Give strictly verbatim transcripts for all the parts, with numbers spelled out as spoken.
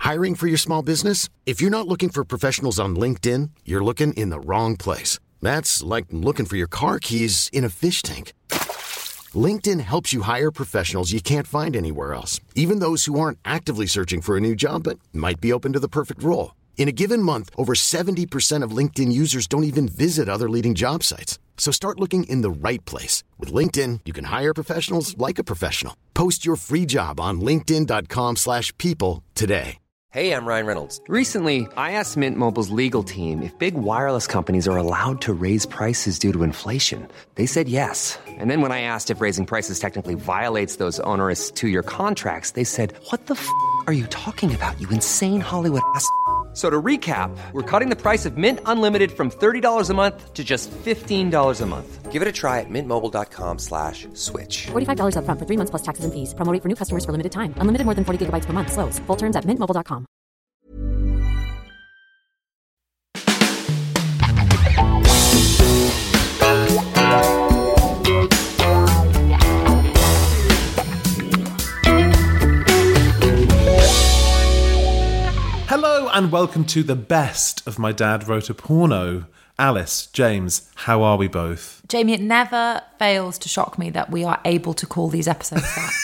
Hiring for your small business? If you're not looking for professionals on LinkedIn, you're looking in the wrong place. That's like looking for your car keys in a fish tank. LinkedIn helps you hire professionals you can't find anywhere else, even those who aren't actively searching for a new job but might be open to the perfect role. In a given month, over seventy percent of LinkedIn users don't even visit other leading job sites. So start looking in the right place. With LinkedIn, you can hire professionals like a professional. Post your free job on linkedin.com slash people today. Hey, I'm Ryan Reynolds. Recently, I asked Mint Mobile's legal team if big wireless companies are allowed to raise prices due to inflation. They said yes. And then when I asked if raising prices technically violates those onerous two-year contracts, they said, what the f*** are you talking about, you insane Hollywood ass f- So to recap, we're cutting the price of Mint Unlimited from thirty dollars a month to just fifteen dollars a month. Give it a try at mintmobile.com slash switch. forty-five dollars up front for three months plus taxes and fees. Promo rate for new customers for limited time. Unlimited more than forty gigabytes per month. Slows full terms at mint mobile dot com. Hello and welcome to the best of My Dad Wrote a Porno. Alice, James, how are we both? Jamie, it never fails to shock me that we are able to call these episodes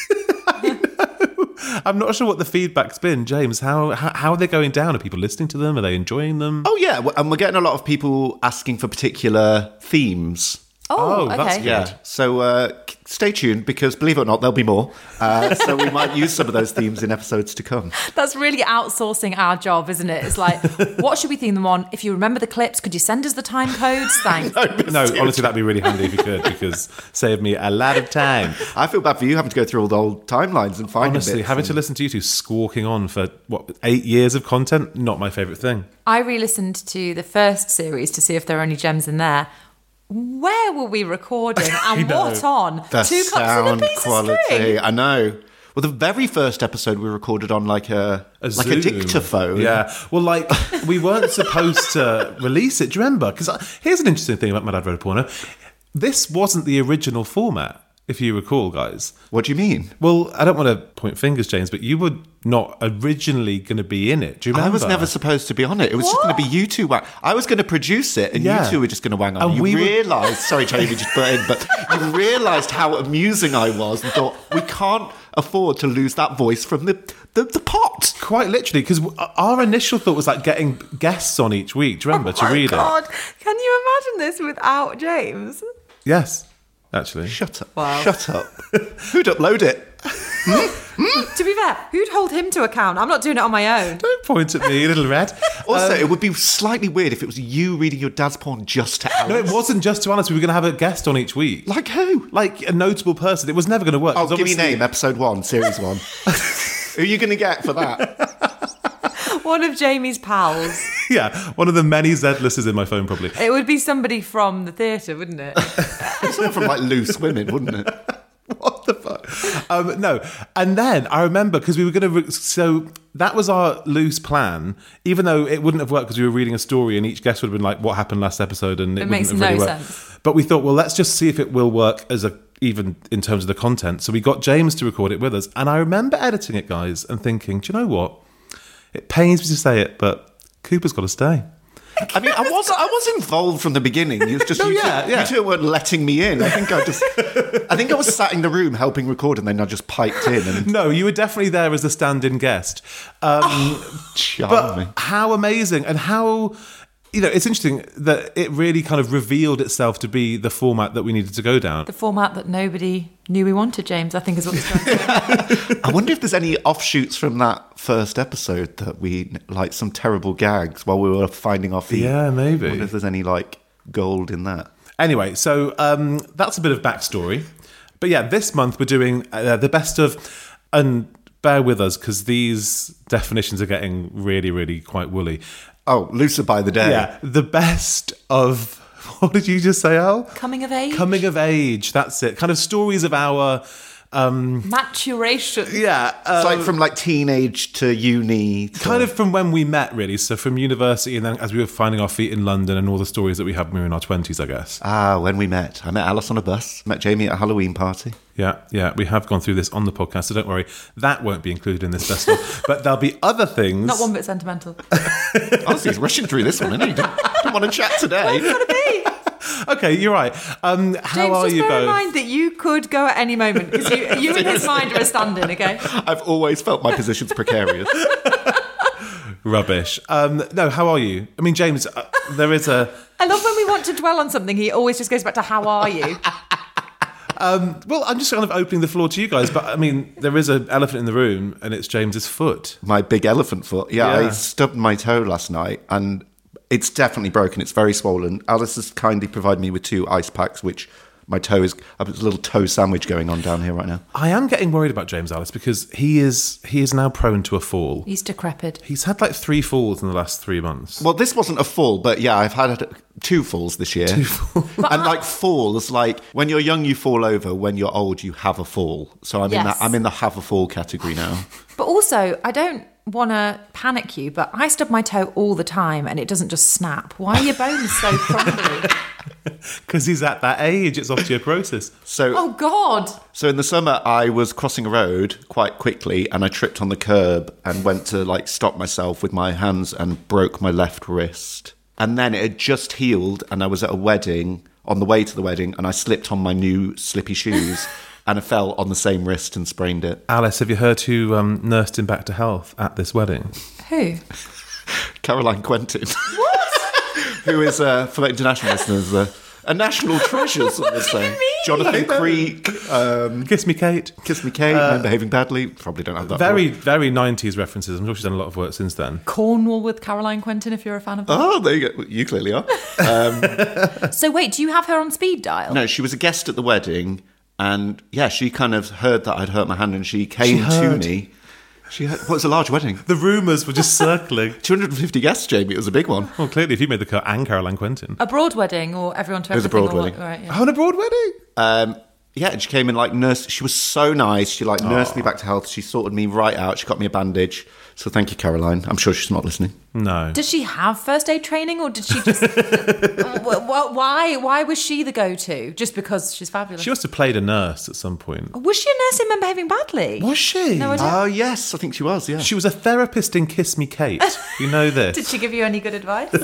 that. I'm not sure what the feedback's been. James, how, how how are they going down? Are people listening to them? Are they enjoying them? Oh, yeah. And we're getting a lot of people asking for particular themes. Oh, Oh, that's okay. good. Yeah. So uh, stay tuned because, believe it or not, there'll be more. Uh, so we might use some of those themes in episodes to come. That's really outsourcing our job, isn't it? It's like, what should we theme them on? If you remember the clips, could you send us the time codes? Thanks. No, honestly, that'd be really handy if you could, because save me a lot of time. I feel bad for you having to go through all the old timelines and find Honestly, bits having and... to listen to you two squawking on for, what, eight years of content? Not my favourite thing. I re-listened to the first series to see if there are any gems in there. Where were we recording and know. what on? The Two cups sound and a piece quality. of string. I know. Well, the very first episode we recorded on like a, A like a Zoom. dictaphone. Yeah. Well, like, we weren't supposed to release it. Do you remember? Because here's an interesting thing about My Dad Wrote a Porno. This wasn't the original format, if you recall, guys. What do you mean? Well, I don't want to point fingers, James, but you were not originally going to be in it. Do you remember? I was never supposed to be on it. It was just going to be you two. Wang- I was going to produce it, and Yeah. you two were just going to wang on. And you we were- realised, sorry, Jamie, just put in, but you realised how amusing I was, and thought we can't afford to lose that voice from the the, the pot. Quite literally, because our initial thought was like getting guests on each week. Do you remember, to read God, it? can you imagine this without James? Yes, actually. Shut up! Wow. Shut up! Who'd upload it? To be fair, who'd hold him to account? I'm not doing it on my own. Don't point at me, little red. Also, Um, it would be slightly weird if it was you reading your dad's porn just to Alice. no, it wasn't just to Alice. We were going to have a guest on each week. Like who? Like a notable person. It was never going to work. Oh, 'cause give me a obviously- name. Episode one, series one. Who are you going to get for that? One of Jamie's pals. Yeah, one of the many Zedlesses in my phone, probably. It would be somebody from the theatre, wouldn't it? Something from like Loose Women, wouldn't it? What the fuck? Um, no, and then I remember because we were going to. Re- so that was our loose plan, even though it wouldn't have worked because we were reading a story and each guest would have been like, "What happened last episode?" And it, It wouldn't makes have no really worked. sense. But we thought, well, let's just see if it will work as a even in terms of the content. So we got James to record it with us, and I remember editing it, guys, and thinking, do you know what? It pains me to say it, but Cooper's got to stay. I mean, I was I was involved from the beginning. You was just No, you, yeah, two, yeah. you two weren't letting me in. I think I just I think I was sat in the room helping record, and then I just piped in and No, you were definitely there as a stand-in guest. Um, charming. But how amazing and how, you know, it's interesting that it really kind of revealed itself to be the format that we needed to go down. The format that nobody knew we wanted, James, I think is what it's trying to say. I wonder if there's any offshoots from that first episode that we like some terrible gags while we were finding our feet. Yeah, maybe. I wonder if there's any like gold in that. Anyway, so um, that's a bit of backstory. But yeah, this month we're doing uh, the best of, and bear with us because these definitions are getting really, really quite woolly. Oh, looser by the day. Yeah, the best of, what did you just say, Al? Coming of age? Coming of age, that's it. Kind of stories of our Um, Maturation. yeah. Uh, It's like from like teenage to uni. To... kind of from when we met, really. So from university, and then as we were finding our feet in London, and all the stories that we had when we were in our twenties, I guess. Ah, when we met. I met Alice on a bus, met Jamie at a Halloween party. Yeah, yeah, we have gone through this on the podcast, so don't worry. That won't be included in this festival. But there'll be other things. Not one bit sentimental. Honestly, he's rushing through this one, isn't he? Don't, don't want to chat today. It's gotta be. Okay, you're right. Um, how James, are just you bear in both? mind that you could go at any moment because you, you and his mind are a stand-in, okay? I've always felt my position's precarious. Rubbish. Um, no, how are you? I mean, James, uh, there is a... I love when we want to dwell on something, he always just goes back to how are you? Um, well, I'm just kind of opening the floor to you guys, but I mean, there is an elephant in the room, and it's James's foot. My big elephant foot. Yeah, Yeah. I stubbed my toe last night, and it's definitely broken. It's very swollen. Alice has kindly provided me with two ice packs, which my toe is... There's a little toe sandwich going on down here right now. I am getting worried about James, Alice, because he is he is now prone to a fall. He's decrepit. He's had like three falls in the last three months. Well, this wasn't a fall, but yeah, I've had two falls this year. Two falls. And like falls, like when you're young, you fall over. When you're old, you have a fall. So I'm in Yes. that. I'm in the have a fall category now. But also, I don't want to panic you, but I stub my toe all the time and it doesn't just snap. Why are your bones so crumbly? Because he's at that age, it's osteoporosis. So, Oh, God. so in the summer, I was crossing a road quite quickly, and I tripped on the curb and went to like stop myself with my hands and broke my left wrist. And then it had just healed, and I was at a wedding on the way to the wedding, and I slipped on my new slippy shoes. And I fell on the same wrist and sprained it. Alice, have you heard who um, nursed him back to health at this wedding? Who? Caroline Quentin. What? Who is, uh, for international listeners, uh, a national treasure, some would say. Jonathan Creek, um, Kiss Me Kate. Kiss Me Kate, I'm Behaving Badly. Probably don't have that. Very, one. very nineties references. I'm sure she's done a lot of work since then. Cornwall with Caroline Quentin, if you're a fan of that. Oh, there you go. You clearly are. So wait, do you have her on speed dial? No, she was a guest at the wedding, and yeah, she kind of heard that I'd hurt my hand, and she came to heard. me. She heard, well, it was a large wedding. The rumours were just circling. two hundred fifty guests, Jamie. It was a big one. Well, clearly, if you made the cut, and Caroline Quentin. A broad wedding or everyone to It was a everything? broad or wedding. What? Right, yeah. Oh, an abroad wedding? Um, yeah, and she came in like nurse. She was so nice. She like nursed me back to health. She sorted me right out. She got me a bandage. So thank you, Caroline. I'm sure she's not listening. No. Did she have first aid training or did she just... Wh- wh- why Why was she the go-to? Just because she's fabulous? She must have played a nurse at some point. Was she a nursing member behaving badly? Was she? No, I don't. Oh yes, I think she was. Yeah. She was a therapist in Kiss Me Kate. You know this. Did she give you any good advice?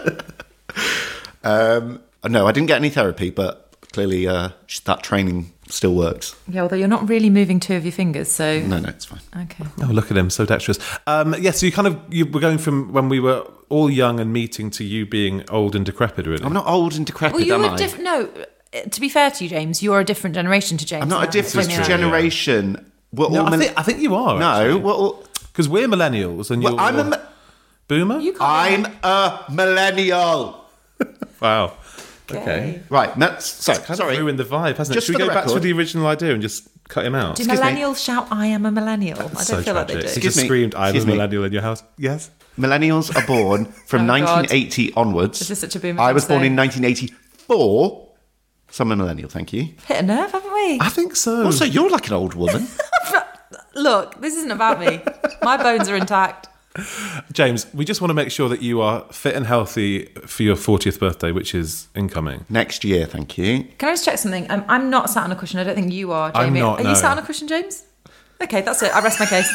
Um, no, I didn't get any therapy, but clearly uh, that training still works. Yeah, although you're not really moving two of your fingers, so... No, no, it's fine. Okay. Oh, look at him, so dexterous. Um, yes, yeah, so you kind of you were going from when we were all young and meeting to you being old and decrepit, really. I'm not old and decrepit, Well, you am were I? different... No, to be fair to you, James, you're a different generation to James. I'm not a now. different When you're- generation. We're No, all I, mil- think, I think you are. no, we're all. Because we're millennials and Well, you're I'm a. mi- boomer. You can't... I'm a millennial. Wow. Okay. Right. No, so Kind sorry. of ruined the vibe, hasn't Just it? Should we for go the back to record- the original idea and just cut him out? Do Excuse me. millennials shout, I am a millennial? I don't so feel tragic. like they He do. just Excuse me. screamed, I'm a Excuse me. millennial in your house. Yes. Millennials are born from Oh, God. nineteen eighty onwards. This is such a boomer I thing was to born say. in nineteen eighty-four. So I'm a millennial. Thank you. Hit a nerve, haven't we? I think so. Also, you're like an old woman. Look, this isn't about me. My bones are intact. James, we just want to make sure that you are fit and healthy for your fortieth birthday, which is incoming. Next year, thank you. Can I just check something? Um, I'm not sat on a cushion. I don't think you are, I'm Jamie. not, Are no. you sat on a cushion, James? Okay, that's it. I rest my case.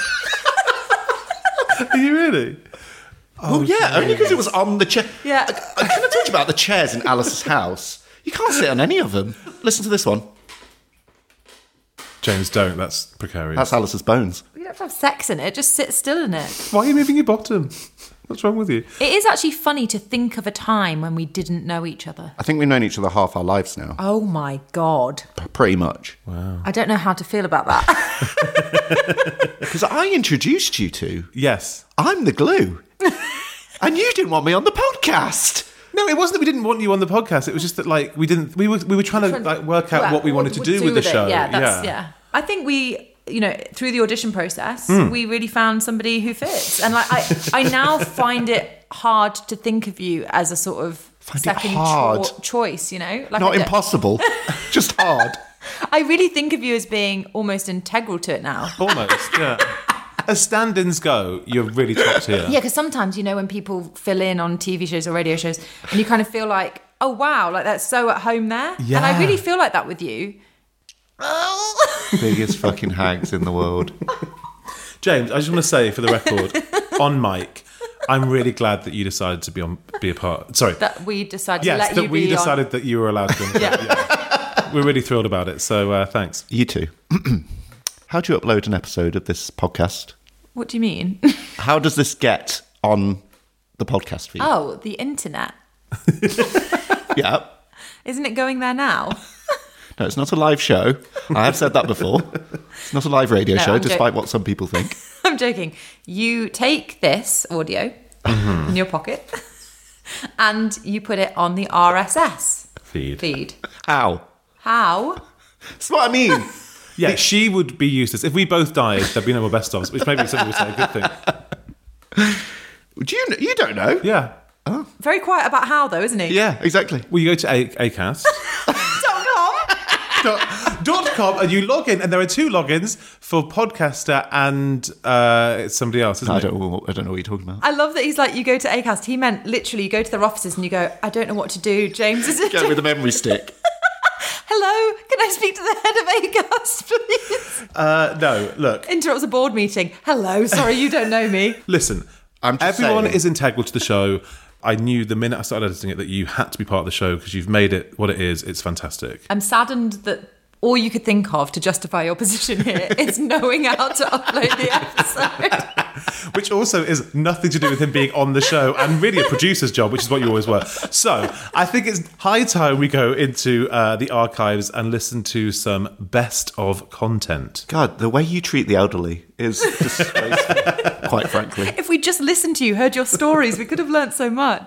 Are you really? Oh, yeah, only because it was on the chair. Yeah. I, I kind of talked about the chairs in Alice's house. You can't sit on any of them. Listen to this one. James, don't. That's precarious. That's Alice's bones. You don't have to have sex in it. Just sit still in it. Why are you moving your bottom? What's wrong with you? It is actually funny to think of a time when we didn't know each other. I think we've known each other half our lives now. Oh my God. P- Pretty much. I don't know how to feel about that. Because I introduced you to. Yes. I'm the glue. And you didn't want me on the podcast. No, it wasn't that we didn't want you on the podcast. It was just that, like, we didn't. We were we were trying to like work out Well, what we wanted to do with the it. show. Yeah, that's, yeah. I think we, you know, through the audition process, Hmm. we really found somebody who fits. And like, I, I now find it hard to think of you as a sort of Find it second hard. cho- choice. You know, like Not I don't- impossible, just hard. I really think of you as being almost integral to it now. Almost, yeah. As stand-ins go, you're really top tier. Yeah, because sometimes, you know, when people fill in on T V shows or radio shows, and you kind of feel like, oh, wow, like that's so at home there. Yeah. And I really feel like that with you. Biggest fucking hags in the world. James, I just want to say for the record, on mic, I'm really glad that you decided to be on, be a part. Sorry, That we decided yes, to let that you we be decided on. that you were allowed to. Be on the Yeah. show. Yeah. We're really thrilled about it. So uh, thanks. You too. How do you upload an episode of this podcast? What do you mean? How does this get on the podcast feed? Oh, the internet. Yeah. Isn't it going there now? No, it's not a live show. I have said that before. It's not a live radio No, show, I'm despite jo- what some people think. I'm joking. You take this audio Mm-hmm. in your pocket and you put it on the R S S Feed. feed. How? How? That's what I mean. Yeah, she would be useless. If we both died, there'd be no more best ofs, which maybe somebody would say a good thing. Do you? You don't know? Yeah. Very quiet about how, though, isn't he? Yeah, exactly. Well, you go to A- Acast. Dot com. dot, dot com and you log in, and there are two logins for podcaster and uh, it's somebody else, isn't I it? don't. know- I don't know what you're talking about. I love that he's like, you go to Acast. He meant literally you go to their offices and you go, I don't know what to do. James, is it? Get with a memory stick. Hello, can I speak to the head of Acast, please? Uh, no, look, Interrupts a board meeting. Hello, sorry, you don't know me. listen. I'm just Everyone saying. is integral to the show. I knew the minute I started editing it that you had to be part of the show because you've made it what it is. It's fantastic. I'm saddened that all you could think of to justify your position here is knowing how to upload the episode. Which also is nothing to do with him being on the show and really a producer's job, which is what you always were. So I think it's high time we go into uh, the archives and listen to some best of content. God, the way you treat the elderly is disgraceful, quite frankly. If we just listened to you, heard your stories, we could have learnt so much.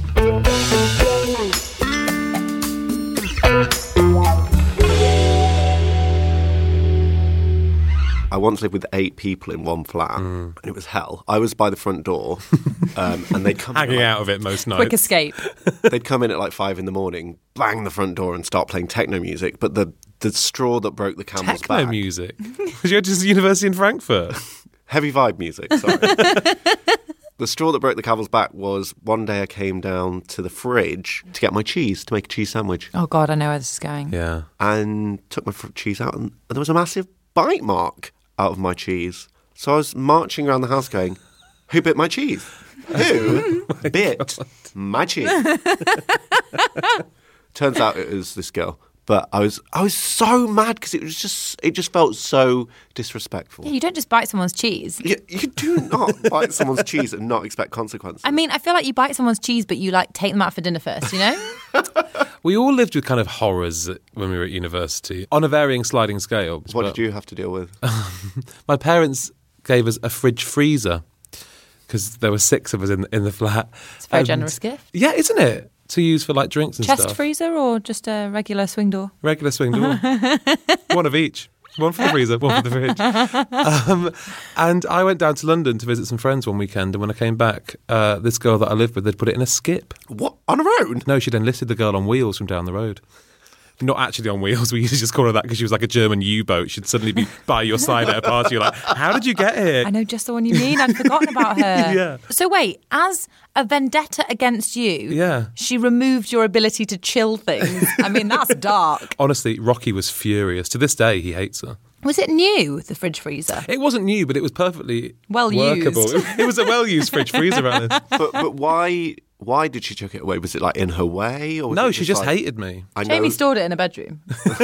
I once lived with eight people in one flat, and it was hell. I was by the front door, um, and they'd come Hanging in at, out of it most nights. Quick escape. like, they'd come in at like five in the morning, bang the front door, and start playing techno music. But the the straw that broke the camel's Techno back, music. Because you went to the university in Frankfurt. heavy vibe music. Sorry. The straw that broke the camel's back was one day I came down to the fridge to get my cheese to make a cheese sandwich, Oh, God, I know where this is going. Yeah. and took my fr- cheese out, and there was a massive bite mark out of my cheese. So I was marching around the house going, who bit my cheese? Who bit my cheese? Turns out it was this girl. But I was I was so mad because it was just it just felt so disrespectful. Yeah, you don't just bite someone's cheese. You, you do not bite someone's cheese and not expect consequences. I mean, I feel like you bite someone's cheese, but you like take them out for dinner first, you know? We all lived with kind of horrors when we were at university on a varying sliding scale. what But did you have to deal with? My parents gave us a fridge freezer because there were six of us in in the flat. It's a very And- generous gift. Yeah, isn't it? To use for like drinks and Chest stuff. freezer or just a regular swing door? Regular swing door. One of each. One for the freezer, one for the fridge. Um, and I went down to London to visit some friends one weekend, and when I came back, uh, this girl that I lived with, they'd put it in a skip. What? On her own? No, she'd enlisted the girl on wheels from down the road. Not actually on wheels. We used to just call her that because she was like a German U-boat. She'd suddenly be by your side at a party. You're like, how did you get here? I know just the one you mean. I'd forgotten about her. Yeah. So wait, as a vendetta against you, Yeah. she removed your ability to chill things. I mean, that's dark. Honestly, Rocky was furious. To this day, he hates her. Was it new, the fridge freezer? It wasn't new, but it was perfectly Well workable. used. It was a well-used fridge freezer, Alice. But but why why did she chuck it away? Was it like in her way? Or was No, it she just like, hated me. I know. Jamie stored it in a bedroom.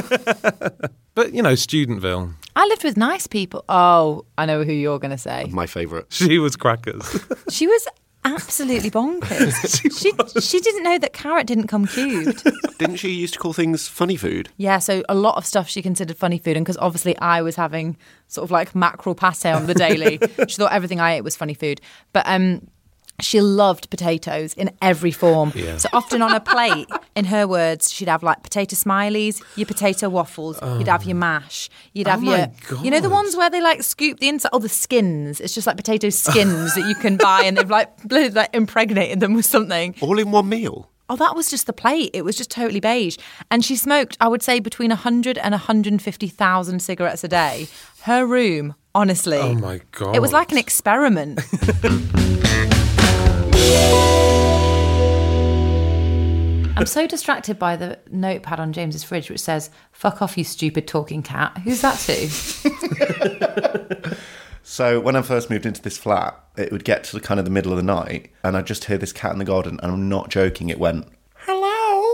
But, you know, Studentville. I lived with nice people. Oh, I know who you're going to say. My favourite. She was crackers. She was absolutely bonkers. she she didn't know that carrot didn't come cubed. Didn't she used to call things funny food? Yeah, so a lot of stuff she considered funny food, and because obviously I was having sort of like mackerel pate on the daily, she thought everything I ate was funny food. But um, she loved potatoes in every form. Yeah. So often on a plate, in her words, she'd have like potato smileys, your potato waffles, you'd have your mash, you'd have my your, you know, the God. ones where they like scoop the inside, oh, the skins. It's just like potato skins that you can buy, and they've like, like impregnated them with something. All in one meal? Oh, that was just the plate. It was just totally beige. And she smoked, I would say, between one hundred and one hundred fifty thousand cigarettes a day. Her room, honestly. Oh, my God. It was like an experiment. I'm so distracted by the notepad on James's fridge which says, "Fuck off, you stupid talking cat." Who's that to? So when I first moved into this flat, it would get to the kind of the middle of the night, and I'd just hear this cat in the garden, and I'm not joking, it went, "Hello."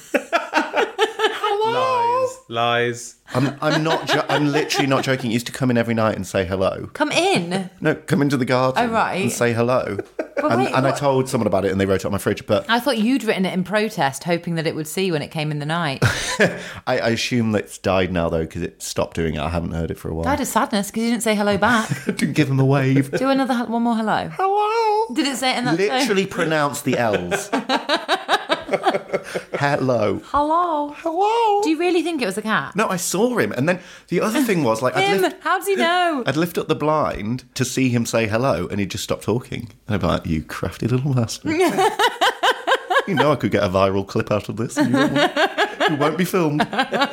Lies. Lies. I'm, I'm not. Jo- I'm literally not joking. It used to come in every night and say hello. Come in. No, come into the garden Oh, right. and say hello. and wait, and I what- told someone about it, and they wrote it on my fridge. But I thought you'd written it in protest, hoping that it would see when it came in the night. I, I assume that it's died now, though, because it stopped doing it. I haven't heard it for a while. Died of sadness because you didn't say hello back. Didn't give him a wave. Do another, one more hello. Hello. Did it say it in that tone? Literally pronounce the L's. Hello. Hello. Hello. Do you really think it was a cat? No, I saw him, and then the other thing was like I'd Him. lift, How does he know? I'd lift up the blind to see him say hello, and he'd just stop talking. And I'd be like, "You crafty little bastard! You know I could get a viral clip out of this. And you won't, it won't be filmed."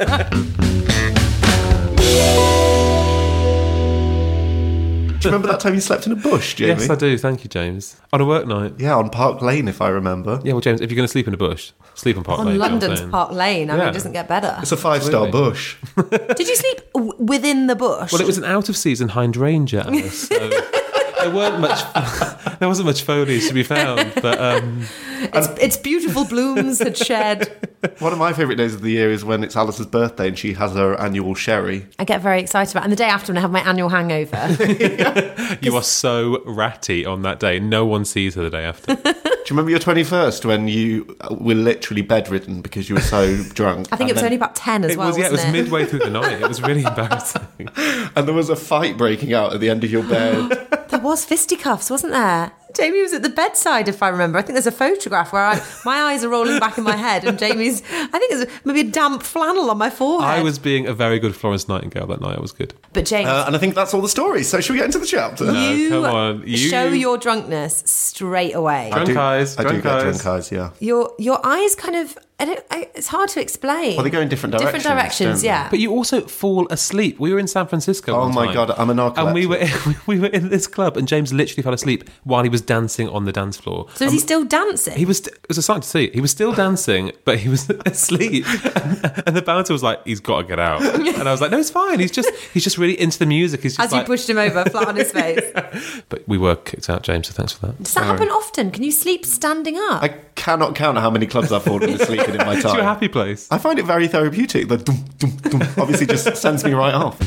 Do you remember that time you slept in a bush, Jamie? Yes, I do. Thank you, James. On a work night. Yeah, on Park Lane, if I remember. Yeah, well, James, if you're going to sleep in a bush, sleep on Park On Lane. you know what I'm London's saying? Park Lane. I mean, Yeah. it doesn't get better. It's a five-star Absolutely. bush. Did you sleep w- within the bush? Well, it was an out-of-season hydrangea, Alice, so there weren't much. There wasn't much foliage to be found, but um, Its, its beautiful blooms had shed. One of my favourite days of the year is when it's Alice's birthday and she has her annual sherry. I get very excited about it. And the day after when I have my annual hangover. you are so ratty on that day. No one sees her the day after. Do you remember your twenty-first when you were literally bedridden because you were so drunk? I think And it was then- only about ten as It well, was, yeah, it was wasn't it? midway through the night. It was really embarrassing. And there was a fight breaking out at the end of your bed. There was fisticuffs, wasn't there? Jamie was at the bedside, if I remember. I think there's a photograph where I, my eyes are rolling back in my head and Jamie's, I think there's maybe a damp flannel on my forehead. I was being a very good Florence Nightingale that night. I was good. But James, Uh, and I think that's all the stories. So should we get into the chapter? you come on, you- show your drunkenness straight away. Drunk I do, eyes, I do drunk get eyes. drunk eyes, yeah. Your your eyes kind of, I don't, I, it's hard to explain. Well, they go in different Different directions, directions, don't they? yeah. But you also fall asleep. We were in San Francisco. Oh one my time, God, I'm a narcoleptic. And we were we were in this club, and James literally fell asleep while he was dancing on the dance floor. so is he still dancing? He was. St- it was a sight to see. He was still dancing, but he was asleep. And, and the bouncer was like, "He's got to get out." And I was like, "No, it's fine. He's just he's just really into the music. He's just As like." you pushed him over, flat on his face. But we were kicked out, James. So thanks for that. Does that happen often? Can you sleep standing up? I cannot count how many clubs I've fallen asleep in in my It's time. your happy place. I find it very therapeutic. The dum, dum, dum, obviously just sends me right off.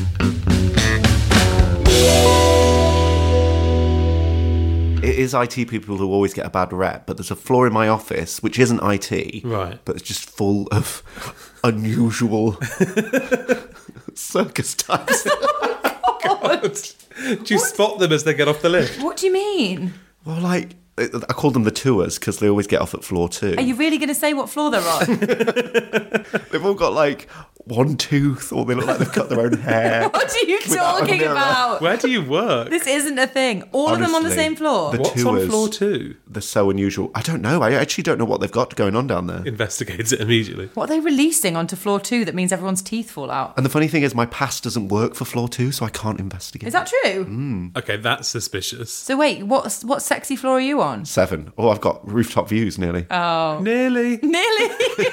It is I T people who always get a bad rep, but there's a floor in my office which isn't I T, Right. but it's just full of unusual circus types. Do you spot them as they get off the lift? What do you mean? Well, like, I call them the tours because they always get off at floor two. Are you really going to say what floor they're on? They've all got like one tooth, or they look like they've cut their own hair. What are you Without a talking mirror. about? Where do you work? This isn't a thing. All of them on the Honestly, same floor. the What's tours, on floor two? They're so unusual. I don't know. I actually don't know what they've got going on down there. Investigates it immediately. What are they releasing onto floor two that means everyone's teeth fall out? And the funny thing is, my pass doesn't work for floor two, so I can't investigate. Is that true? Mm. Okay, that's suspicious. So wait, what what sexy floor are you on? Seven. Oh, I've got rooftop views nearly. Oh, Nearly. nearly.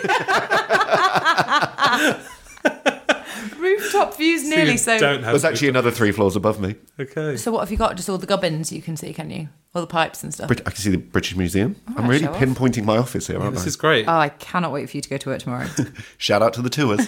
Rooftop views nearly. you So, don't have There's actually another three floors above me. Okay. so what have you got? Just all the gubbins you can see, can you? All the pipes and stuff. Brit- I can see the British Museum. I'm right, really show off. pinpointing my office here, aren't This I? is great. Oh, I cannot wait for you to go to work tomorrow. Shout out to the tours.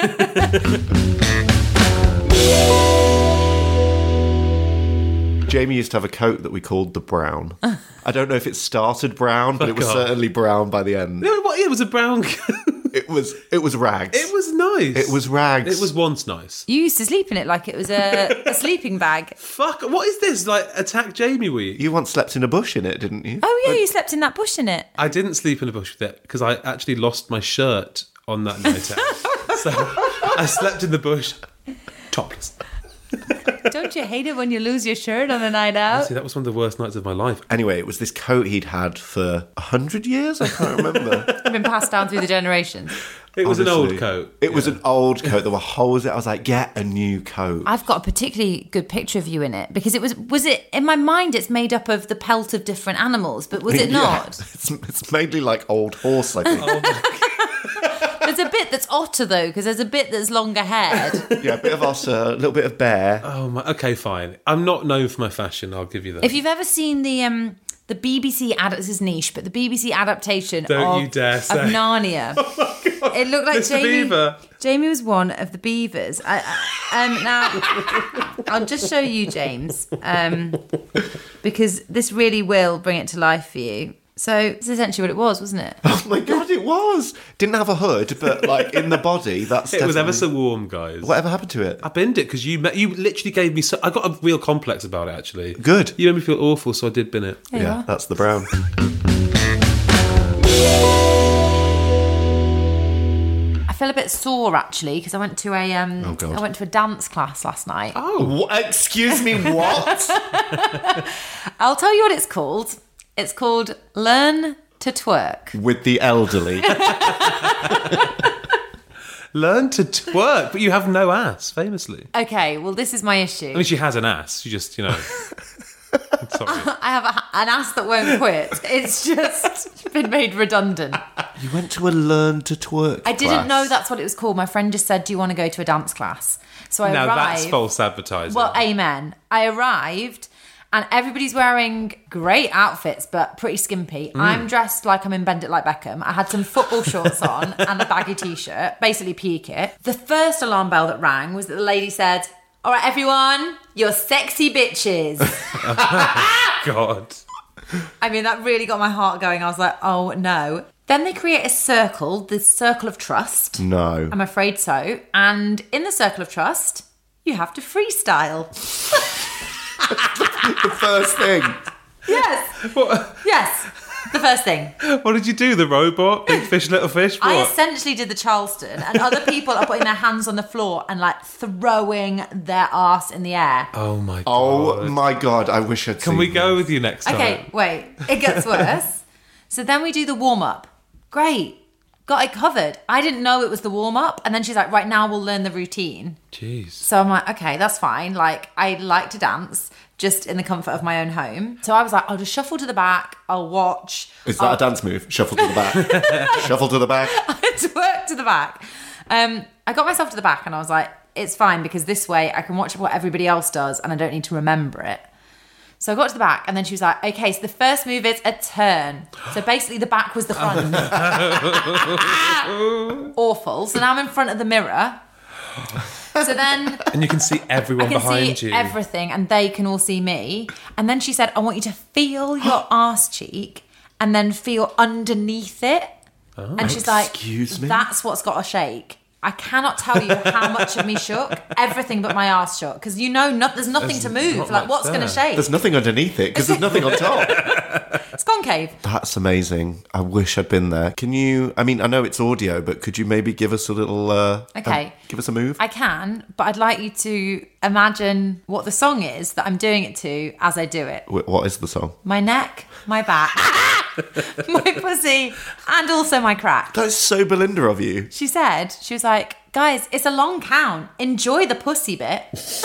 Jamie used to have a coat that we called the Brown. I don't know if it started brown, but it Fuck was off. certainly brown by the end. No, what? It was a brown. It was it was rags. It was nice. It was rags. It was once nice. You used to sleep in it like it was a, a sleeping bag. Fuck. What is this? Like attack Jamie week? You once slept in a bush in it, didn't you? Oh yeah, you slept in that bush in it. I didn't sleep in a bush with it because I actually lost my shirt on that night out. So I slept in the bush topless. Don't you hate it when you lose your shirt on a night out? See, that was one of the worst nights of my life. Anyway, it was this coat he'd had for a hundred years. I can't remember. It's been passed down through the generations. It was an Honestly. old coat. It was an old coat. There were holes in it. I was like, get a new coat. I've got a particularly good picture of you in it because it was, was it, in my mind, it's made up of the pelt of different animals, but was it Yeah. not? It's, it's mainly like old horse, I think. There's a bit that's otter though, because there's a bit that's longer haired. Yeah, a bit of otter, a little bit of bear. Oh my. Okay, fine. I'm not known for my fashion. I'll give you that. If you've ever seen the um, the B B C ad, this is niche, but the B B C adaptation Don't of, you dare of say. Narnia. Oh my God. It looked like Mister Jamie. Beaver. Jamie was one of the beavers. I, I, um, now, I'll just show you, James, um, because this really will bring it to life for you. So it's essentially what it was, wasn't it? Oh my God, it was. Didn't have a hood, but like in the body, that's It was ever definitely- so warm, guys. Whatever happened to it? I binned it because you met, you literally gave me so. I got a real complex about it, actually. Good. You made me feel awful, so I did bin it. There you Yeah, are. that's the brown. I feel a bit sore actually because I went to a um, Oh, God. I went to a dance class last night. Oh, Wha- excuse me, what? I'll tell you what it's called. It's called Learn to Twerk. With the elderly. Learn to twerk, but you have no ass, famously. Okay, well this is my issue. I mean, she has an ass. She just, you know. Sorry. I have a, an ass that won't quit. It's just been made redundant. You went to a learn to twerk I didn't class. know that's what it was called. My friend just said, do you want to go to a dance class? So I Now arrived. that's false advertising. Well, amen. I arrived and everybody's wearing great outfits, but pretty skimpy. Mm. I'm dressed like I'm in Bend It Like Beckham. I had some football shorts on and a baggy t-shirt, basically P E kit. The first alarm bell that rang was that the lady said, all right, everyone, you're sexy bitches. God. I mean, that really got my heart going. I was like, oh no. Then they create a circle, the circle of trust. No. I'm afraid so. And in the circle of trust, you have to freestyle. The first thing. Yes. What, Yes. The first thing. what did you do? The robot? Big fish, little fish? What? I essentially did the Charleston, and other people are putting their hands on the floor and like throwing their arse in the air. oh my God. Oh my God, I wish I'd Can seen we go this. with you next time? Okay, wait. It gets worse. So then we do the warm up. Great. Got it covered. I didn't know it was the warm up. And then she's like, right now we'll learn the routine. Jeez. So I'm like, okay, that's fine. Like, I like to dance just in the comfort of my own home. So I was like, I'll just shuffle to the back. I'll watch. Is that I'll a dance move? Shuffle to the back. Shuffle to the back. twerk to the back. Um, I got myself to the back and I was like, it's fine because this way I can watch what everybody else does and I don't need to remember it. So I got to the back and then she was like, okay, so the first move is a turn. So basically the back was the front. Awful. So now I'm in front of the mirror. So then And you can see everyone I can behind see you. everything and they can all see me. And then she said, I want you to feel your arse cheek and then feel underneath it. and she's like, excuse me? that's what's got to shake. I cannot tell you how much of me shook. Everything but my arse shook. Because you know no, there's nothing There's to move. not Like, much what's going to there. shake? There's nothing underneath it because there's nothing on top. It's concave. That's amazing. I wish I'd been there. Can you, I mean, I know it's audio, but could you maybe give us a little, uh, Okay. um, give us a move? I can, but I'd like you to imagine what the song is that I'm doing it to as I do it. Wh- What is the song? My neck, my back, my pussy, and also my crack. That's so Belinda of you. She said, she was like, guys, it's a long count. Enjoy the pussy bit.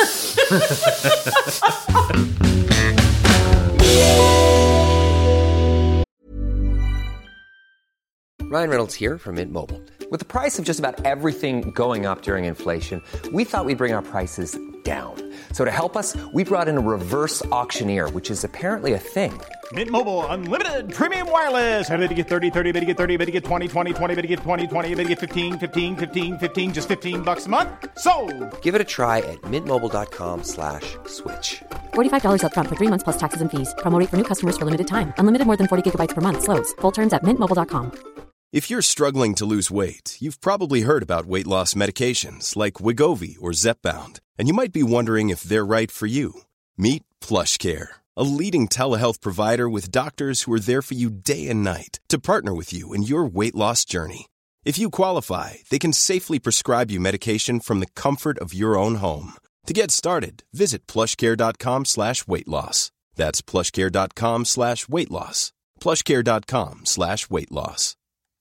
Ryan Reynolds here from Mint Mobile. With the price of just about everything going up during inflation, we thought we'd bring our prices down. So to help us, we brought in a reverse auctioneer, which is apparently a thing. Mint Mobile Unlimited Premium Wireless. How to get thirty, thirty, bit to get thirty, bit to get twenty, twenty, twenty, bit to get twenty, twenty, bit to get fifteen, fifteen, fifteen, fifteen, just fifteen bucks a month? Sold! Give it a try at mintmobile.com slash switch. forty-five dollars up front for three months plus taxes and fees. Promo rate for new customers for limited time. Unlimited more than forty gigabytes per month. Slows full terms at mint mobile dot com. If you're struggling to lose weight, you've probably heard about weight loss medications like Wegovy or Zepbound, and you might be wondering if they're right for you. Meet PlushCare, a leading telehealth provider with doctors who are there for you day and night to partner with you in your weight loss journey. If you qualify, they can safely prescribe you medication from the comfort of your own home. To get started, visit plushcare.com slash weight loss. That's plushcare.com slash weight loss. plushcare.com slash weight loss.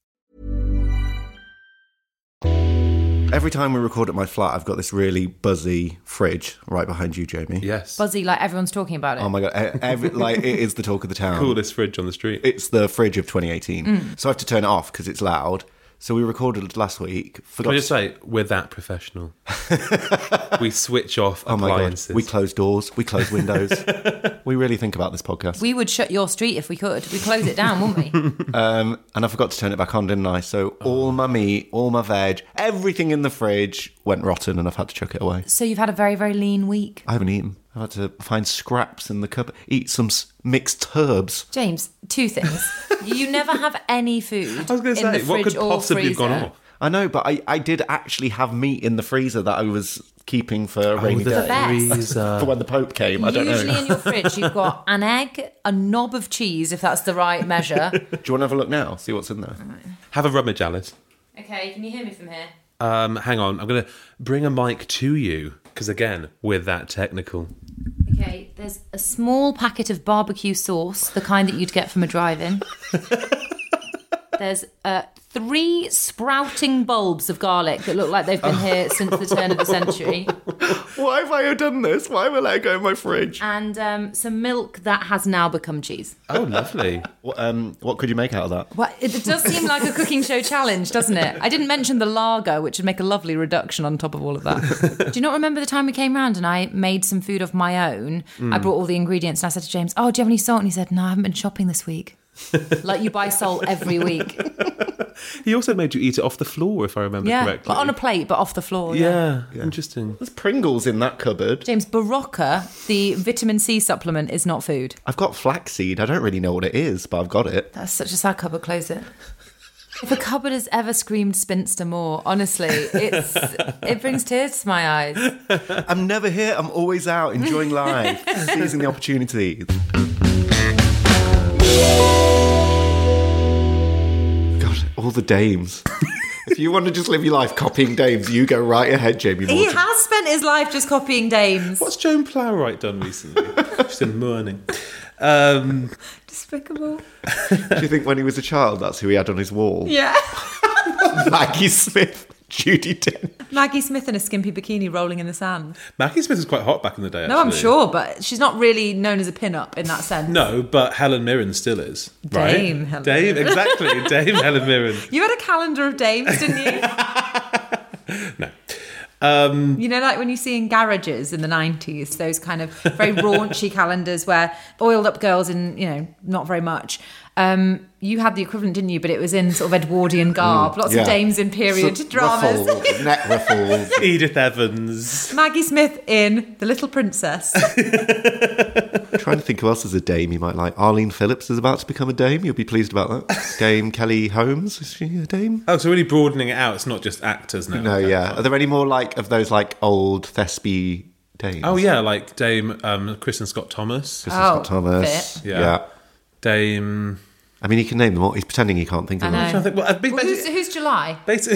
Every time we record at my flat, I've got this really buzzy fridge right behind you, Jamie. Yes. Buzzy, like everyone's talking about it. Oh my God. E- Every, like, it is the talk of the town. Coolest fridge on the street. It's the fridge of twenty eighteen. Mm. So I have to turn it off because it's loud. So we recorded last week. Forgot Can I just say, we're that professional. We switch off Oh my God. appliances. We close doors. We close windows. We really think about this podcast. We would shut your street if we could. We'd close it down, wouldn't we? Um, and I forgot to turn it back on, didn't I? So all my meat, all my veg, everything in the fridge went rotten and I've had to chuck it away. So you've had a very, very lean week. I haven't eaten. I've had to find scraps in the cupboard, eat some s- mixed herbs. James, two things. You never have any food I was going to in the say, what fridge could or possibly have freezer. gone off? I know, but I, I did actually have meat in the freezer that I was keeping for a rainy the day. best. freezer. For when the Pope came. I don't Usually know. in your fridge, you've got an egg, a knob of cheese, if that's the right measure. Do you want to have a look now? See what's in there? Have a rummage, Alice. Okay, can you hear me from here? Um, hang on, I'm going to bring a mic to you, because again, we're that technical. Okay, there's a small packet of barbecue sauce, the kind that you'd get from a drive-in. There's uh, three sprouting bulbs of garlic that look like they've been here since the turn of the century. Why have I done this? Why have I let it go in my fridge? And um, some milk that has now become cheese. Oh, lovely. What, um, what could you make out of that? Well, it does seem like a cooking show challenge, doesn't it? I didn't mention the lager, which would make a lovely reduction on top of all of that. Do you not remember the time we came round and I made some food of my own? Mm. I brought all the ingredients and I said to James, oh, do you have any salt? And he said, no, I haven't been shopping this week. Like you buy salt every week. He also made you eat it off the floor, if I remember Yeah, correctly. but on a plate, but off the floor. yeah, interesting. There's Pringles in that cupboard. James, Barocca, the vitamin C supplement, is not food. I've got flaxseed. I don't really know what it is, but I've got it. That's such a sad cupboard. Close it. If a cupboard has ever screamed spinster more, honestly, it's it brings tears to my eyes. I'm never here. I'm always out enjoying life, seizing the opportunities. God, all the dames. If you want to just live your life copying dames, you go right ahead, Jamie Morton. He has spent his life just copying dames. What's Joan Plowright done recently? She's in mourning. Um, Despicable. Do you think when he was a child, that's who he had on his wall? Yeah. Maggie Smith, Judi Dench. Maggie Smith in a skimpy bikini rolling in the sand. Maggie Smith was quite hot back in the day, actually. No, I'm sure, but she's not really known as a pin-up in that sense. No, but Helen Mirren still is. Right? Dame Helen Dame, Mirren. exactly. Dame Helen Mirren. You had a calendar of dames, didn't you? No. Um, You know, like when you see in garages in the nineties, those kind of very raunchy calendars where oiled up girls in, you know, not very much. Um, you had the equivalent, didn't you? But it was in sort of Edwardian garb. Lots yeah. of dames in period So- dramas. Ruffles, neck ruffles. Edith Evans. Maggie Smith in The Little Princess. I'm trying to think who else is a dame you might like. Arlene Phillips is about to become a dame. You'll be pleased about that. Dame Kelly Holmes, is she a dame? Oh, so really broadening it out. It's not just actors now. No, Okay, yeah. fine. Are there any more like of those like old Thespy dames? Oh, yeah, like Dame um, Kristen Scott Thomas. Kristen Oh, Scott Thomas. fit. Yeah. Yeah. Dame... I mean, he can name them all. He's pretending he can't think of I them. know. I'm trying to think, well, I've been- Well, who's, who's July? Basically,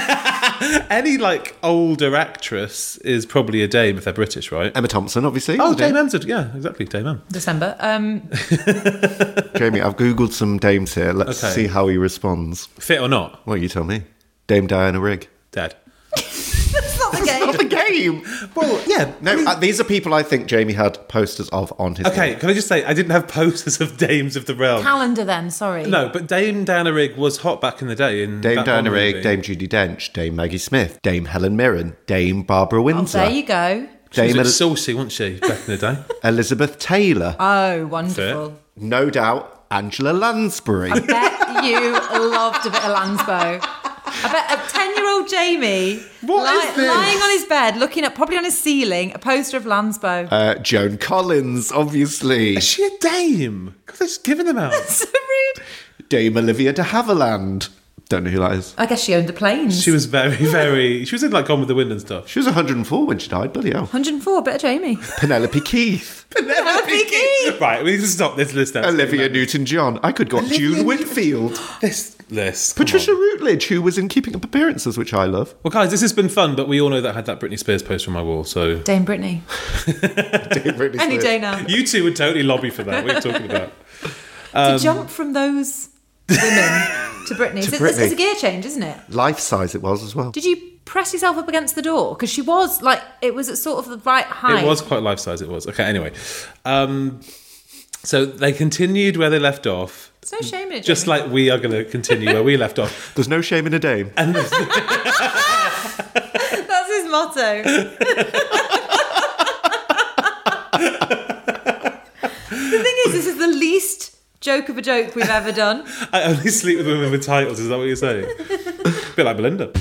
any like older actress is probably a dame if they're British, right? Emma Thompson, obviously. Oh, is a Dame Em's, a- yeah, exactly, Dame Em. December. Um, Jamie, I've Googled some dames here. Let's Okay. see how he responds. Fit or not? Well, you tell me. Dame Diana Rigg. Dead. that's not the game. Not the game! Well, yeah. No, uh, these are people I think Jamie had posters of on his Okay, wall. can I just say, I didn't have posters of dames of the realm. Calendar then, sorry. No, but Dame Diana Rigg was hot back in the day. In Dame that Diana Bond Rigg, movie. Dame Judi Dench, Dame Maggie Smith, Dame Helen Mirren, Dame Barbara Oh, Windsor, there you go. She was Dame a bit El- saucy, wasn't she, back in the day? Elizabeth Taylor, Oh, wonderful. no doubt Angela Lansbury. Bet you loved a bit of Lansbow. I bet a ten-year-old Jamie What is this? lying on his bed, looking up, probably on his ceiling, a poster of Lansbow. uh, Joan Collins, obviously. Is she a dame? God, they're just giving them out. So rude. Dame Olivia de Havilland. Don't know who that is. I guess she owned the planes. She was very, very... She was in like Gone with the Wind and stuff. She was one hundred and four when she died. Bloody hell. one hundred and four, bit of Jamie. Penelope Keith. Penelope Keith. Right, we need to stop this list. Out. Olivia Newton-John. I could go on June Whitfield. This list. Patricia Routledge, who was in Keeping Up Appearances, which I love. Well, guys, this has been fun, but we all know that I had that Britney Spears poster on my wall, so... Dame Britney. Dame Britney Any Spears. day now. You two would totally lobby for that. What are you talking about? Um, to jump from those women to Britney. To It's, Britney. it's a gear change, isn't it? Life size it was as well. Did you press yourself up against the door? Because she was like, it was at sort of the right height. It was quite life-size, it was. Okay, anyway. Um, so they continued where they left off. There's no shame in it, Just Jamie. like we are going to continue where we left off. There's no shame in a dame. And That's his motto. The thing is, this is the least joke of a joke we've ever done. I only sleep with women with titles, is that what you're saying? A bit like Belinda.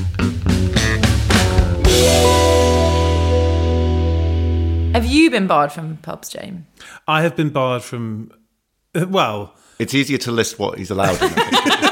Have you been barred from pubs, James? I have been barred from... Well... It's easier to list what he's allowed in.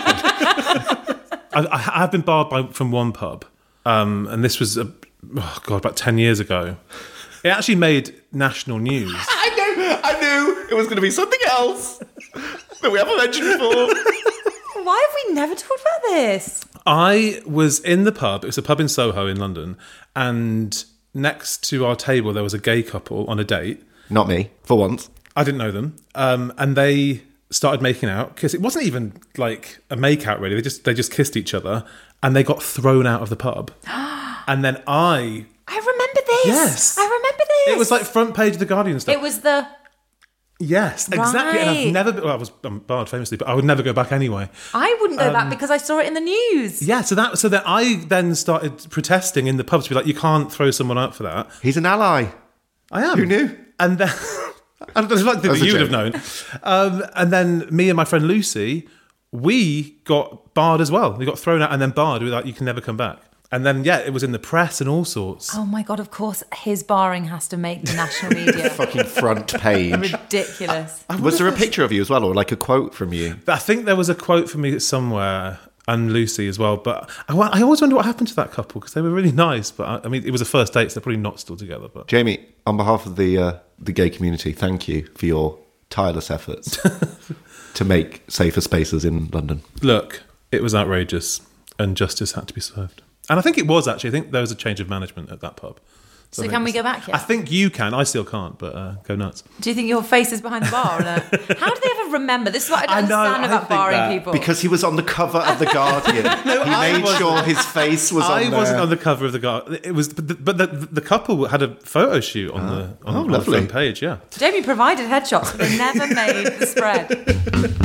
I, I have been barred by, from one pub, um, and this was, a, oh God, about ten years ago. It actually made national news. I knew, I knew it was going to be something else that we haven't mentioned before. Why have we never talked about this? I was in the pub, it was a pub in Soho in London, and next to our table there was a gay couple on a date. Not me, for once. I didn't know them, um, and they started making out, because it wasn't even like a make-out really, they just they just kissed each other, and they got thrown out of the pub. And then I... I remember this. Yes. I remember this. It was like front page of The Guardian and stuff. It was the... Yes, exactly. And I've Right. never been, well, I was I'm barred famously, but I would never go back anyway. I wouldn't go Um, back because I saw it in the news. Yeah, so that so that I then started protesting in the pubs to be like, you can't throw someone out for that. He's an ally. I am. Who knew? And then and there's like that That's a you would have joke. known. Um, and then me and my friend Lucy, we got barred as well. We got thrown out and then barred. We were like, you can never come back. And then yeah, it was in the press and all sorts. Oh my God, of course, his barring has to make the national media. Fucking front page. Ridiculous. Was there a picture of you as well, or like a quote from you? I think there was a quote from me somewhere, and Lucy as well. But I, I always wonder what happened to that couple, because they were really nice. But I, I mean, it was a first date, so they're probably not still together. But Jamie, on behalf of the uh, the gay community, thank you for your tireless efforts to make safer spaces in London. Look, it was outrageous, and justice had to be served. And I think it was actually. I think there was a change of management at that pub. So I think can we it's- go back yet? I think you can. I still can't, but uh, go nuts. Do you think your face is behind the bar? Or no? How do they ever remember? This is what I don't I know, understand I about think barring that. people. Because he was on the cover of The Guardian. he I made wasn't. sure his face was I on there. wasn't on the cover of the guard. It was, but the, but the, the couple had a photo shoot on the on, Oh, on the lovely. front page. Yeah. Jamie provided headshots, but they never made the spread.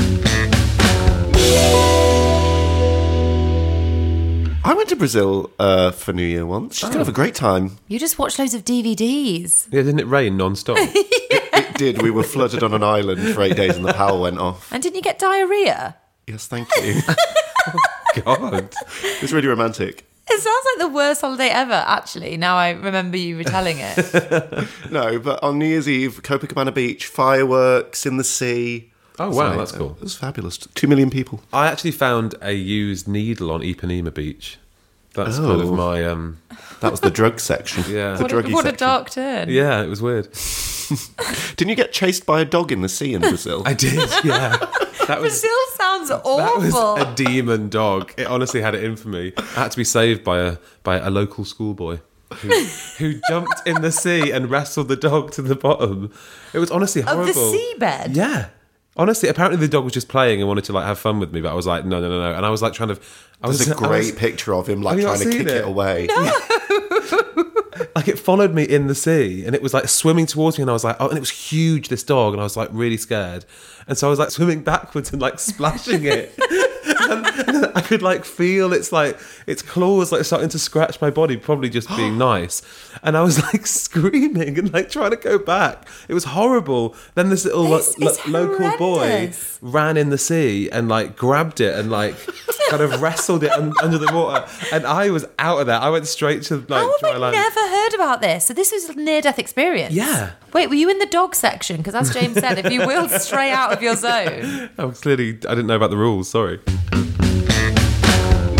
I went to Brazil uh, for New Year once. She's going to have a great time. You just watched loads of D V Ds. Yeah, didn't it rain non-stop? It did. We were flooded on an island for eight days and the power went off. And didn't you get diarrhea? Yes, thank you. God. It was really romantic. It sounds like the worst holiday ever, actually, now I remember you retelling it. No, but on New Year's Eve, Copacabana Beach, fireworks in the sea. Oh, wow, So, that's cool. It was fabulous. Two million people. I actually found a used needle on Ipanema Beach. That's kind of Oh. my... um. That was the drug section. Yeah. The What, a, druggy what a section. dark turn. Yeah, it was weird. Didn't you get chased by a dog in the sea in Brazil? I did, yeah. That was... Brazil sounds That awful. was a demon dog. It honestly had it in for me. I had to be saved by a by a local schoolboy who, who jumped in the sea and wrestled the dog to the bottom. It was honestly horrible. Of the seabed? Yeah. Honestly, apparently the dog was just playing and wanted to like have fun with me, but I was like, no, no, no, no. And I was like trying to... I was, There's a I great was- picture of him like Have you trying not to seen kick it, it? away. like it followed me in the sea and it was like swimming towards me and I was like, oh, and it was huge, this dog, and I was like really scared. And so I was like swimming backwards and like splashing it. and, and I could like feel its like its claws like starting to scratch my body, probably just being nice. And I was like screaming and like trying to go back. It was horrible. Then this little This lo- is lo- local boy horrendous. ran in the sea and like grabbed it and like kind of wrestled it un- under the water. And I was out of there. I went straight to like How have dry I land. never heard about this? So this was a near-death experience? Yeah. Wait, were you in the dog section? Because as James said, if you will stray out of your zone... I was clearly, I didn't know about the rules, sorry.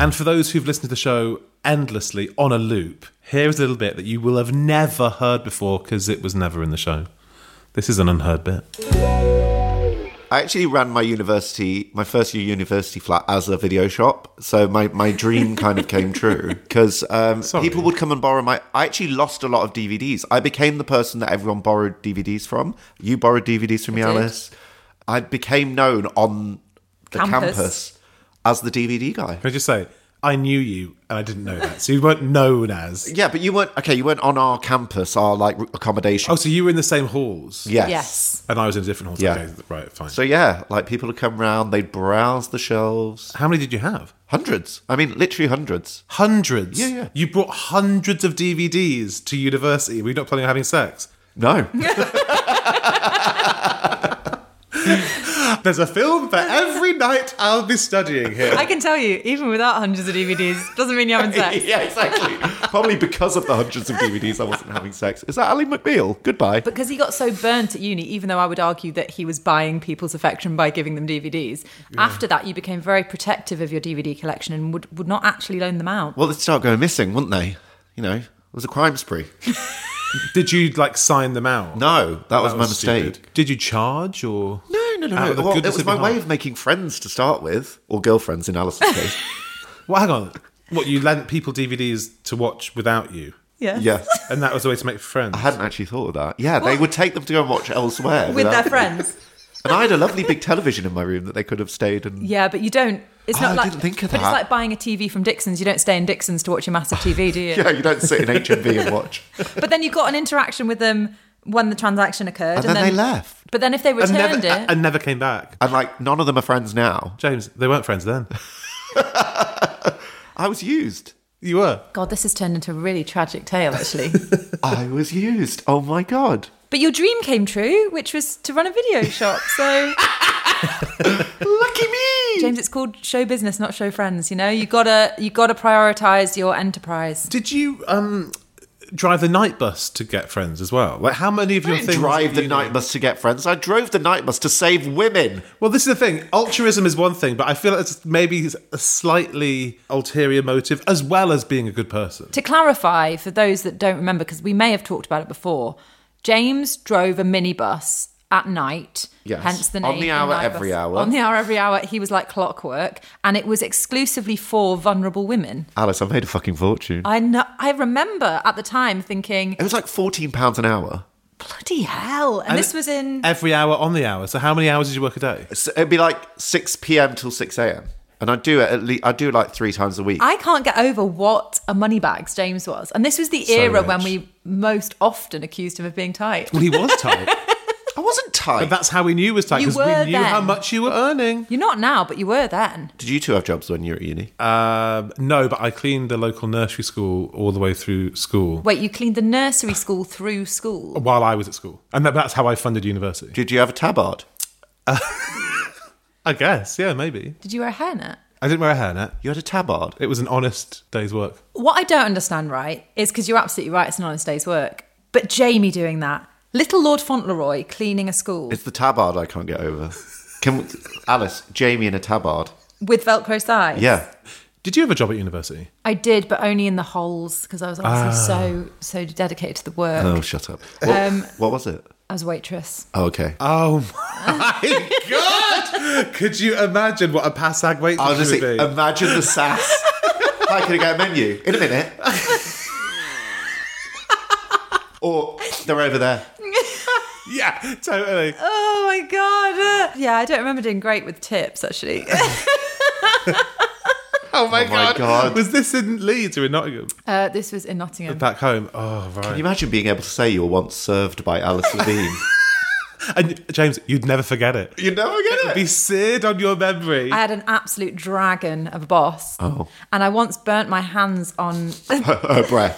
And for those who've listened to the show endlessly on a loop, here's a little bit that you will have never heard before because it was never in the show. This is an unheard bit. I actually ran my university, my first year university flat as a video shop. So my, my dream kind of came true because um, people would come and borrow my... I actually lost a lot of D V Ds. I became the person that everyone borrowed D V Ds from. You borrowed D V Ds from me, I did. Alice. I became known on the Campus. campus as the D V D guy. Can I just say, I knew you and I didn't know that. So you weren't known as... Yeah, but you weren't... Okay, you weren't on our campus, our like accommodation. Oh, so you were in the same halls? Yes. Yes. And I was in different halls? Yeah. Okay, right, fine. So yeah, like people would come round, they'd browse the shelves. How many did you have? Hundreds. I mean, literally hundreds. Hundreds? Yeah, yeah. You brought hundreds of D V Ds to university. Were you not planning on having sex? No. There's a film for every night I'll be studying here. I can tell you, even without hundreds of D V Ds, doesn't mean you're having sex. Yeah, exactly. Probably because of the hundreds of D V Ds I wasn't having sex. Is that Ali McBeal? Goodbye. Because he got so burnt at uni, even though I would argue that he was buying people's affection by giving them D V Ds. After that, you became very protective of your D V D collection and would, would not actually loan them out. Well, they'd start going missing, wouldn't they? You know, it was a crime spree. Did you, like, sign them out? No, that, was my mistake. stupid. Did you charge or... No, no, no, Out no. of the Well, it goodness was of my your way heart? of making friends to start with, or girlfriends in Alice's case. Well, hang on. What, you lent people D V Ds to watch without you? Yeah. Yes. And that was the way to make friends? I hadn't actually thought of that. Yeah, they would take them to go and watch elsewhere. With without their me. friends. And I had a lovely big television in my room that they could have stayed and... Yeah, but you don't. It's Oh, not I like. didn't think of but that. it's like buying a T V from Dixon's. You don't stay in Dixon's to watch your massive T V, do you? Yeah, you don't sit in H M V and watch. But then you got an interaction with them when the transaction occurred. And then they left. But then if they And returned never, it. and never came back. And like, none of them are friends now. James, they weren't friends then. I was used. You were. God, this has turned into a really tragic tale, actually. I was used. Oh my God. But your dream came true, which was to run a video shop. So, Lucky me. James, it's called show business, not show friends. You know, you gotta you gotta prioritize your enterprise. Did you um, drive the night bus to get friends as well? Like, how many of I your didn't things... drive at the uni- night bus to get friends. I drove the night bus to save women. Well, this is the thing. Altruism is one thing, but I feel like it's maybe a slightly ulterior motive as well as being a good person. To clarify, for those that don't remember, because we may have talked about it before, James drove a minibus at night. Yes. Hence the On name. the hour, night every bus. hour. On the hour, every hour. He was like clockwork, and it was exclusively for vulnerable women. Alice, I made a fucking fortune. I know. I remember at the time thinking, It was like fourteen pounds an hour. bloody hell! And, And this was in. Every hour on the hour. So how many hours did you work a day? So it'd be like six p.m. till six a.m. And I'd do it at least, I'd do it like three times a week. I can't get over what a moneybags James was, and this was the era rich. when we most often accused him of being tight. Well, he was tight. I wasn't tight. But that's how we knew he was tight, You because we were knew how then. much you were earning. You're not now, but you were then. Did you two have jobs when you were at uni? Um, no, but I cleaned the local nursery school all the way through school Wait, you cleaned the nursery school through school? while I was at school. And that, that's how I funded university. Did you have a tabard? I guess, yeah, maybe. Did you wear a hairnet? I didn't wear a hairnet. You had a tabard? It was an honest day's work. What I don't understand, right, is because you're absolutely right, it's an honest day's work. But Jamie doing that, little Lord Fauntleroy cleaning a school It's the tabard I can't get over. Can Alice, Jamie in a tabard? with Velcro thighs. Yeah. Did you have a job at university? I did, but only in the holes because I was obviously so so dedicated to the work. Oh, shut up. What, Um, what was it? I was a waitress. Oh, okay. Oh my God! Could you imagine what a passag waitress Honestly, would be? imagine the sass. Hi, can I get a menu? In a minute. Or they're over there. Yeah, totally. Oh my god! Uh, yeah, I don't remember doing great with tips actually. Oh my, Oh my God. God. Was this in Leeds or in Nottingham? uh, this was in Nottingham. Back home? Oh, right. Can you imagine being able to say you were once served by Alice Levine? And James, you'd never forget it. You never get It'd be seared on your memory. I had an absolute dragon of a boss. Oh. And I once burnt my hands on Her breath.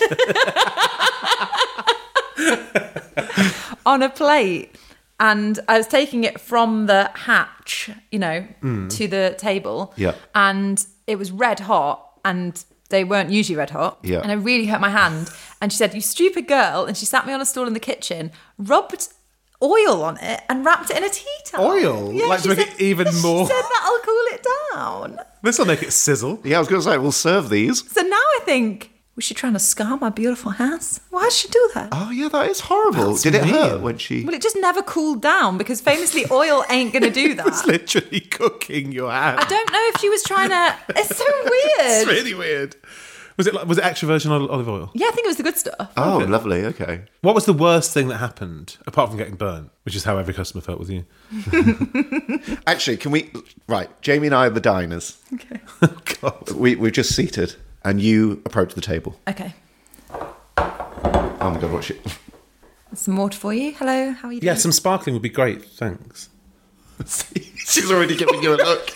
on a plate. And I was taking it from the hatch, you know, to the table. Yeah. And it was red hot and they weren't usually red hot. Yeah. And I really hurt my hand. And she said, "You stupid girl." And she sat me on a stool in the kitchen, rubbed oil on it and wrapped it in a tea towel. Oil? Yeah, Like she to make said- it even more- She said that'll cool it down. This will make it sizzle. Yeah, I was going to say, we'll serve these. So now I think, was she trying to scar my beautiful house? Why did she do that? Oh, yeah, that is horrible. That's Did it mean. hurt when she... Well, it just never cooled down because famously oil ain't going to do that. It's literally cooking your hand. I don't know if she was trying to. It's so weird. It's really weird. Was it like, was it extra virgin ol- olive oil? Yeah, I think it was the good stuff. Oh, lovely, okay. What was the worst thing that happened apart from getting burnt? Which is how every customer felt with you. Actually, can we... Right, Jamie and I are the diners. Okay. God. We, we're just seated, and you approach the table. Okay. Oh, my God, what's she... Some water for you. Hello, how are you doing? Yeah, some sparkling would be great. Thanks. She's already giving you a look.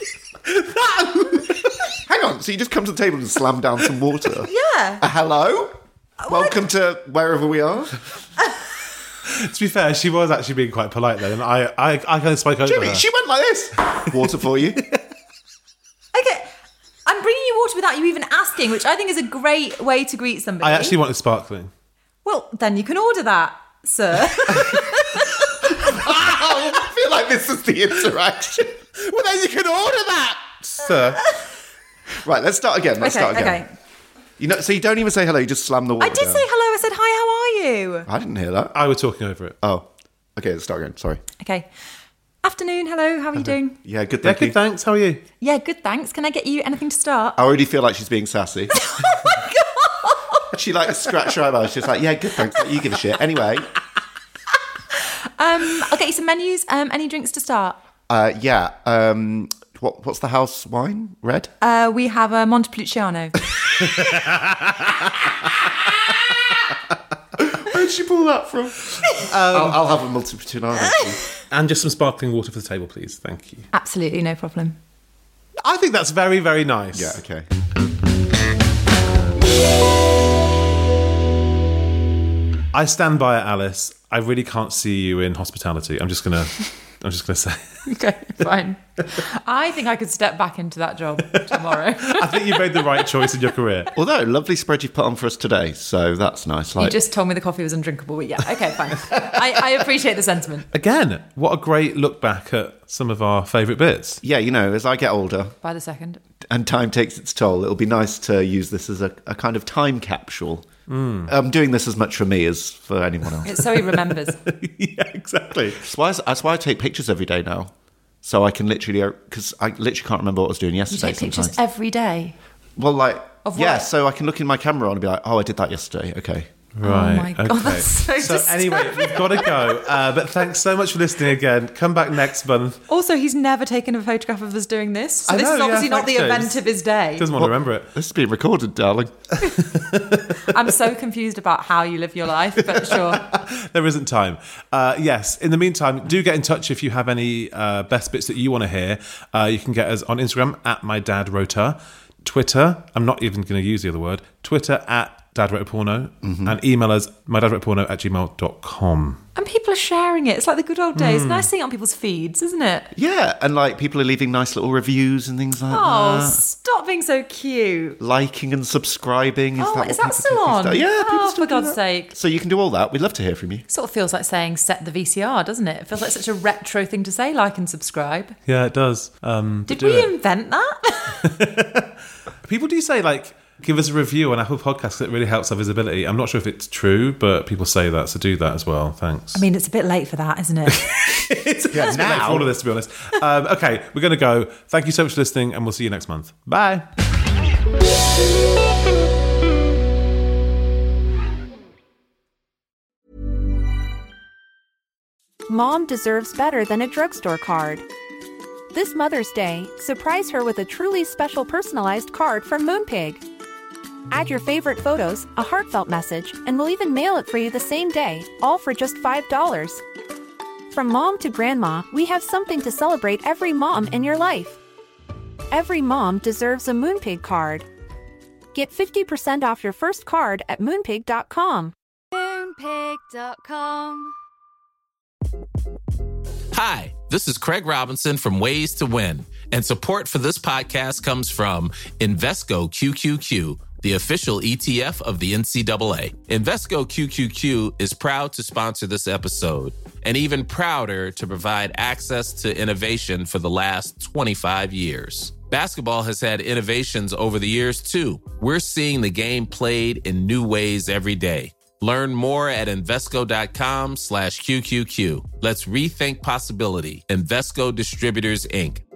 Hang on, so you just come to the table and slam down some water? Yeah. Uh, hello? Welcome to wherever we are. To be fair, she was actually being quite polite then, and I, I, I kind of spoke over Jimmy, her. she went like this. Water for you. Okay. I'm bringing you water without you even asking, which I think is a great way to greet somebody. I actually wanted sparkling. Well, then you can order that, sir. Oh, I feel like this is the interaction. Well, then you can order that, sir. Right, let's start again. Let's okay, start again. okay. You know, so you don't even say hello, you just slam the water I did down. say hello. I said, hi, how are you? I didn't hear that. I was talking over it. Oh, okay, let's start again. Sorry. Okay. Afternoon, hello, how are you doing? Yeah, good, Yeah, thank good, you. thanks. How are you? Yeah, good, thanks. Can I get you anything to start? I already feel like she's being sassy. Oh my God! She like scratched her eyebrows. She's like, yeah, good, thanks. You give a shit. Anyway, Um, I'll get you some menus. Um, any drinks to start? uh, yeah. Um, what what's the house wine? Red? Uh, we have a Montepulciano. Where did she pull that from? Um, I'll, I'll have a multi-tuna. And just some sparkling water for the table, please. Thank you. Absolutely, no problem. I think that's very, very nice. Yeah, okay. I stand by it, Alice. I really can't see you in hospitality. I'm just gonna, I'm just gonna say. Okay, fine. I think I could step back into that job tomorrow. I think you made the right choice in your career. Although, lovely spread you've put on for us today, so that's nice. You Like, just told me the coffee was undrinkable, but yeah, okay, fine. I, I appreciate the sentiment. Again, what a great look back at some of our favourite bits. yeah, you know, as I get older By the second. and time takes its toll, it'll be nice to use this as a, a kind of time capsule. I'm doing this as much for me as for anyone else. It's so he remembers. Yeah, exactly. That's why, that's why I take pictures every day now. So I can literally, because I literally can't remember what I was doing You yesterday take pictures sometimes. every day. Well, like, Of yeah, what? so I can look in my camera on and be like, oh, I did that yesterday. Okay. Right. Oh my God, okay. that's so anyway, disturbing. we've got to go. Uh, but thanks so much for listening again. Come back next month. Also, he's never taken a photograph of us doing this. So I this know, is obviously yeah, not the thanks, event James. of his day. Doesn't want to remember it. This is being recorded, darling. I'm so confused about how you live your life, but sure. There isn't time. Uh, yes. In the meantime, do get in touch if you have any uh, best bits that you want to hear. Uh, you can get us on Instagram at my dad Rota, Twitter. I'm not even going to use the other word. Twitter at Dad Wrote a Porno, Mm-hmm. and email us mydadwroteporno at gmail dot com. And people are sharing it. It's like the good old days. Nice seeing it on people's feeds, isn't it? Yeah, and like people are leaving nice little reviews and things like Oh, that. stop being so cute. Liking and subscribing. Is Oh, that is what that people still do on? these days? Yeah, people Oh, still for do God's that. sake. So you can do all that. We'd love to hear from you. Sort of feels like saying set the V C R, doesn't it? It feels like such a retro thing to say, like and subscribe. Yeah, it does. Um, Did do we it. invent that? People do say, like, give us a review on Apple Podcasts. It really helps our visibility. I'm not sure if it's true, but people say that, so do that as well. Thanks. I mean, it's a bit late for that, isn't it? it's, yeah, it's now. For all of this, to be honest. Um, okay, we're going to go. Thank you so much for listening, and we'll see you next month. Bye. Mom deserves better than a drugstore card. This Mother's Day, surprise her with a truly special personalized card from Moonpig. Add your favorite photos, a heartfelt message, and we'll even mail it for you the same day, all for just five dollars. From mom to grandma, we have something to celebrate every mom in your life. Every mom deserves a Moonpig card. Get fifty percent off your first card at moonpig dot com. Moonpig dot com. Hi, this is Craig Robinson from Ways to Win, and support for this podcast comes from Invesco Q Q Q, the official E T F of the N C double A. Invesco Q Q Q is proud to sponsor this episode, and even prouder to provide access to innovation for the last twenty-five years. Basketball has had innovations over the years, too. We're seeing the game played in new ways every day. Learn more at Invesco.com slash QQQ. Let's rethink possibility. Invesco Distributors, Incorporated.